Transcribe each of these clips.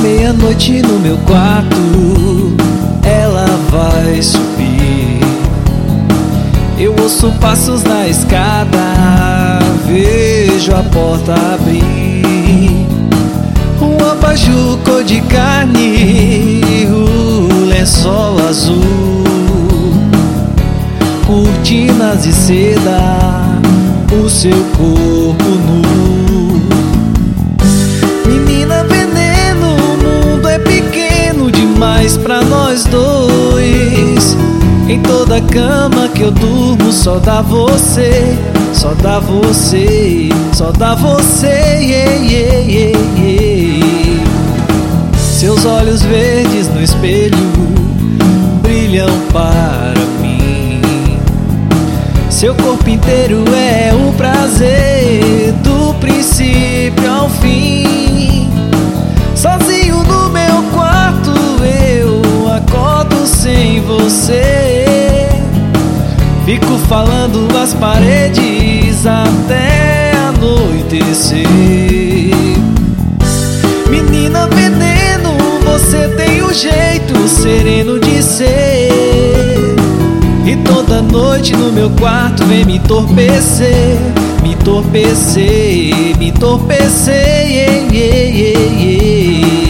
Meia-noite no meu quarto, ela vai subir. Eu ouço passos na escada, vejo a porta abrir. Um abajur cor de carne, o lençol azul, cortinas de seda, o seu corpo nu. Menina veneno, o mundo é pequeno demais pra nós dois. Em toda cama que eu durmo só dá você, só dá você, só dá você, yeah, yeah, yeah, yeah. Seus olhos verdes no espelho brilham para mim. Seu corpo inteiro é o prazer, do princípio ao fim. Sozinho no meu quarto eu acordo sem você. Fico falando às paredes até anoitecer. Menina veneno, você tem um jeito sereno de ser. E toda noite no meu quarto vem me entorpecer, me entorpecer, me entorpecer, yeah, yeah, yeah, yeah.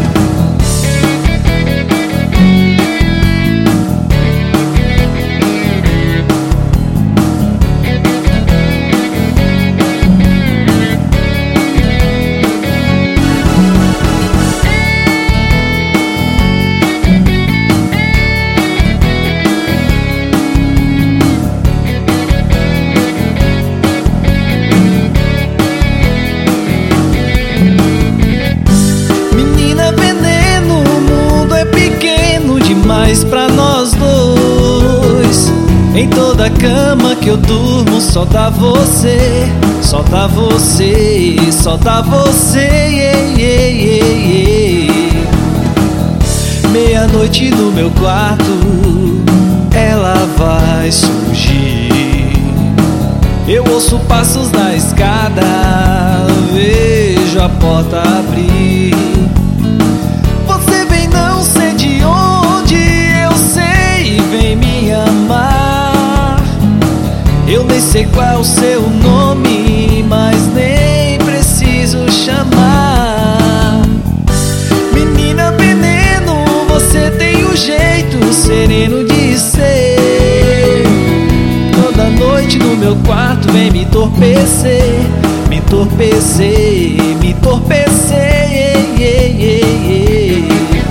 Mas pra nós dois, em toda cama que eu durmo só dá você, só dá você, só dá você, yeah, yeah, yeah, yeah. Meia-noite no meu quarto, ela vai surgir. Eu ouço passos na escada, vejo a porta abrir. Você vem, não sei de onde, vem me amar. Eu nem sei qual é o seu nome, mas nem preciso chamar. Menina veneno, você tem um jeito sereno de ser. Toda noite no meu quarto vem me entorpecer, me entorpecer, me entorpecer, yeah, yeah, yeah, yeah.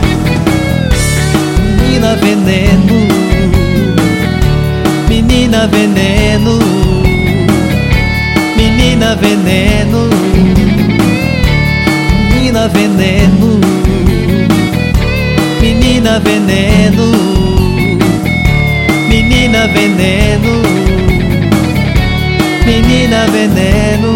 Menina veneno, menina veneno, menina veneno, menina veneno, menina veneno, menina veneno, menina veneno.